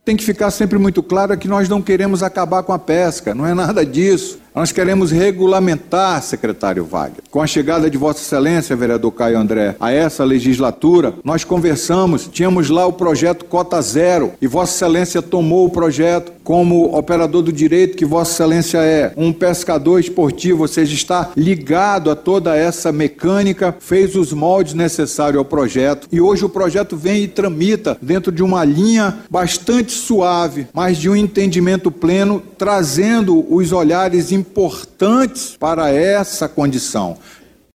Tem que ficar sempre muito claro que nós não queremos acabar com a pesca, não é nada disso. Nós queremos regulamentar, secretário Wagner. Com a chegada de Vossa Excelência, vereador Caio André, a essa legislatura, nós conversamos, tínhamos lá o projeto Cota Zero, e Vossa Excelência tomou o projeto como operador do direito que Vossa Excelência é, um pescador esportivo, ou seja, está ligado a toda essa mecânica, fez os moldes necessários ao projeto, e hoje o projeto vem e tramita dentro de uma linha bastante suave, mas de um entendimento pleno, trazendo os olhares importantes para essa condição.